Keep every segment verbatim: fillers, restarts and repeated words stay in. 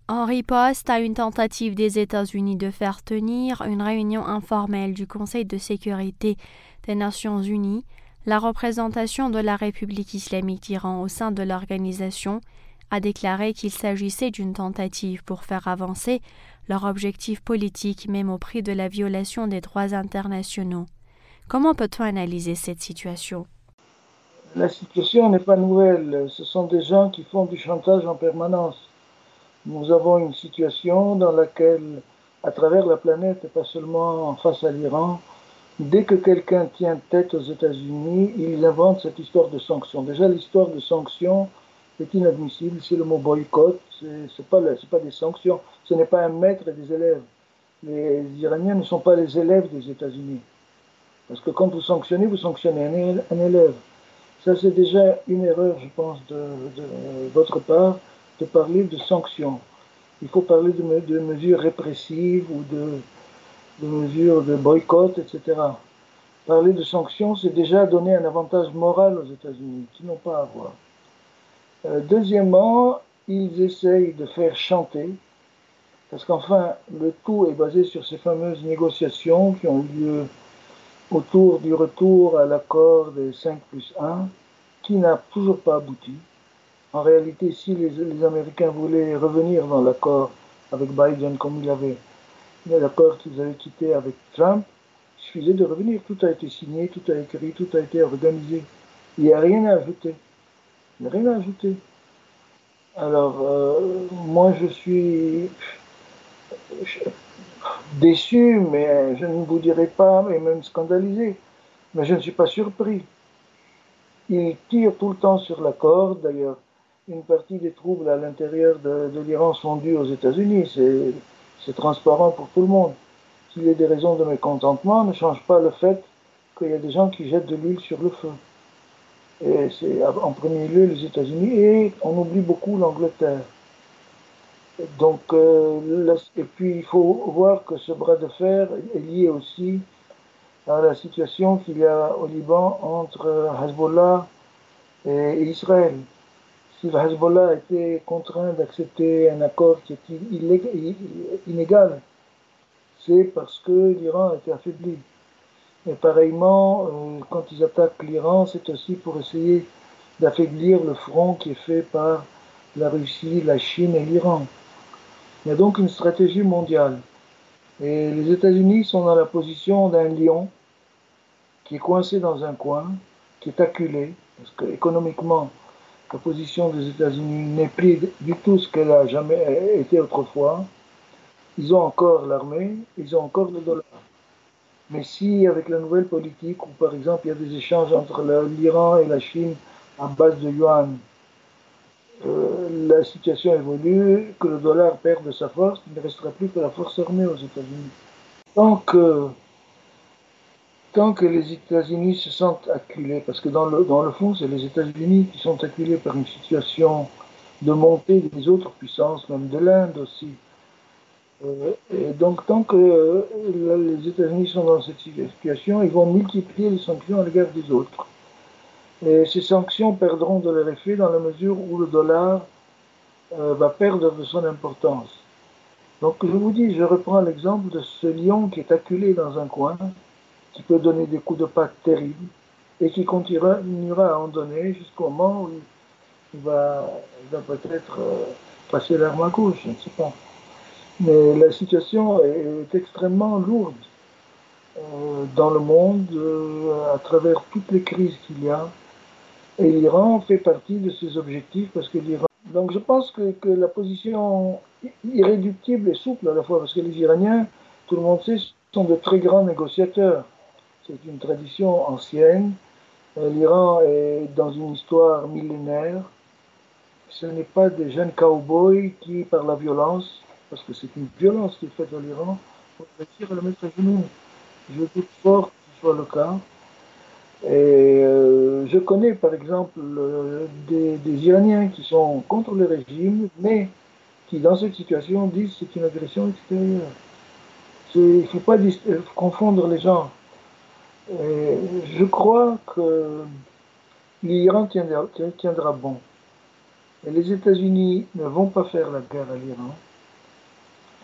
En riposte à une tentative des États-Unis de faire tenir une réunion informelle du Conseil de sécurité des Nations unies, la représentation de la République islamique d'Iran au sein de l'organisation a déclaré qu'il s'agissait d'une tentative pour faire avancer leur objectif politique même au prix de la violation des droits internationaux. Comment peut-on analyser cette situation? La situation n'est pas nouvelle. Ce sont des gens qui font du chantage en permanence. Nous avons une situation dans laquelle, à travers la planète, et pas seulement face à l'Iran, dès que quelqu'un tient tête aux États-Unis, ils inventent cette histoire de sanctions. Déjà, l'histoire de sanctions est inadmissible. C'est le mot boycott. Ce n'est pas, pas des sanctions. Ce n'est pas un maître et des élèves. Les Iraniens ne sont pas les élèves des États-Unis. Parce que quand vous sanctionnez, vous sanctionnez un, un élève. Ça, c'est déjà une erreur, je pense, de, de, de votre part, de parler de sanctions. Il faut parler de, de mesures répressives ou de, de mesures de boycott, et cetera. Parler de sanctions, c'est déjà donner un avantage moral aux États-Unis, qui n'ont pas à avoir. Euh, deuxièmement, ils essayent de faire chanter, parce qu'enfin, le tout est basé sur ces fameuses négociations qui ont eu lieu autour du retour à l'accord des cinq plus un, qui n'a toujours pas abouti. En réalité, si les, les Américains voulaient revenir dans l'accord avec Biden, comme il avait l'accord qu'ils avaient quitté avec Trump, il suffisait de revenir. Tout a été signé, tout a été écrit, tout a été organisé. Il n'y a rien à ajouter. Il n'y a rien à ajouter. Alors, euh, moi, je suis déçu, mais je ne vous dirai pas, et même scandalisé. Mais je ne suis pas surpris. Ils tirent tout le temps sur la corde. D'ailleurs, une partie des troubles à l'intérieur de, de l'Iran sont dus aux États-Unis. C'est, c'est transparent pour tout le monde. Qu'il y ait des raisons de mécontentement ne change pas le fait qu'il y a des gens qui jettent de l'huile sur le feu. Et c'est en premier lieu les États-Unis et on oublie beaucoup l'Angleterre. Donc, euh, et puis il faut voir que ce bras de fer est lié aussi à la situation qu'il y a au Liban entre Hezbollah et Israël. Si le Hezbollah était contraint d'accepter un accord qui est inégal, c'est parce que l'Iran a été affaibli. Et pareillement, euh, quand ils attaquent l'Iran, c'est aussi pour essayer d'affaiblir le front qui est fait par la Russie, la Chine et l'Iran. Il y a donc une stratégie mondiale. Et les États-Unis sont dans la position d'un lion qui est coincé dans un coin, qui est acculé, parce que économiquement, la position des États-Unis n'est plus du tout ce qu'elle a jamais été autrefois. Ils ont encore l'armée, ils ont encore le dollar. Mais si, avec la nouvelle politique, où par exemple il y a des échanges entre l'Iran et la Chine à base de yuan, euh, la situation évolue, que le dollar perd de sa force, il ne restera plus que la force armée aux États-Unis. Tant que, tant que les États-Unis se sentent acculés, parce que dans le, dans le fond, c'est les États-Unis qui sont acculés par une situation de montée des autres puissances, même de l'Inde aussi. Euh, et donc, tant que euh, les États-Unis sont dans cette situation, ils vont multiplier les sanctions à l'égard des autres. Et ces sanctions perdront de leur effet dans la mesure où le dollar euh, va perdre de son importance. Donc, je vous dis, je reprends l'exemple de ce lion qui est acculé dans un coin, qui peut donner des coups de patte terribles, et qui continuera à en donner jusqu'au moment où il va, il va peut-être euh, passer l'arme à gauche, je ne sais pas. Mais la situation est extrêmement lourde euh, dans le monde, euh, à travers toutes les crises qu'il y a. Et l'Iran fait partie de ces objectifs parce que l'Iran. Donc je pense que, que la position irréductible est souple à la fois, parce que les Iraniens, tout le monde sait, sont de très grands négociateurs. C'est une tradition ancienne. Euh, L'Iran est dans une histoire millénaire. Ce n'est pas des jeunes cow-boys qui, par la violence, parce que c'est une violence qui est faite à l'Iran, vont réussir à le mettre à genoux. Je doute fort que ce soit le cas. Et euh, je connais par exemple euh, des, des Iraniens qui sont contre le régime, mais qui dans cette situation disent que c'est une agression extérieure. Il ne faut pas confondre les gens. Et je crois que l'Iran tiendra, tiendra bon. Et les États-Unis ne vont pas faire la guerre à l'Iran.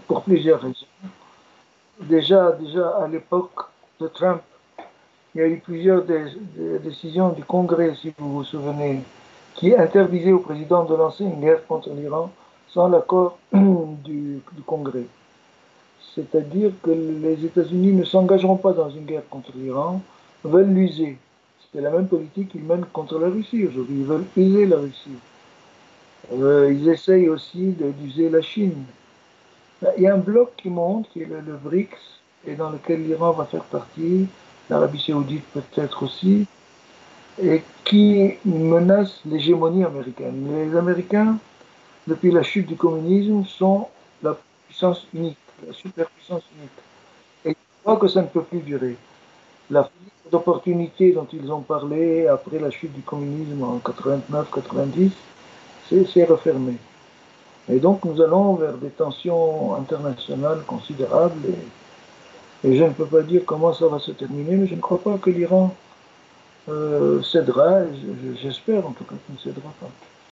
pour plusieurs raisons. Déjà, déjà à l'époque de Trump, il y a eu plusieurs des, des décisions du Congrès, si vous vous souvenez, qui interdisaient au président de lancer une guerre contre l'Iran sans l'accord du, du Congrès. C'est-à-dire que les États-Unis ne s'engageront pas dans une guerre contre l'Iran, veulent l'user. C'est la même politique qu'ils mènent contre la Russie aujourd'hui. Ils veulent user la Russie. Euh, ils essayent aussi d'user la Chine. Il y a un bloc qui monte, qui est le, le BRICS, et dans lequel l'Iran va faire partie, l'Arabie Saoudite peut-être aussi, et qui menace l'hégémonie américaine. Les Américains, depuis la chute du communisme, sont la puissance unique, la superpuissance unique. Et je crois que ça ne peut plus durer. La fenêtre d'opportunité dont ils ont parlé après la chute du communisme en quatre-vingt-neuf quatre-vingt-dix, c'est refermé. Et donc nous allons vers des tensions internationales considérables. Et, et je ne peux pas dire comment ça va se terminer, mais je ne crois pas que l'Iran euh, cédera. J'espère en tout cas qu'il ne cédera pas.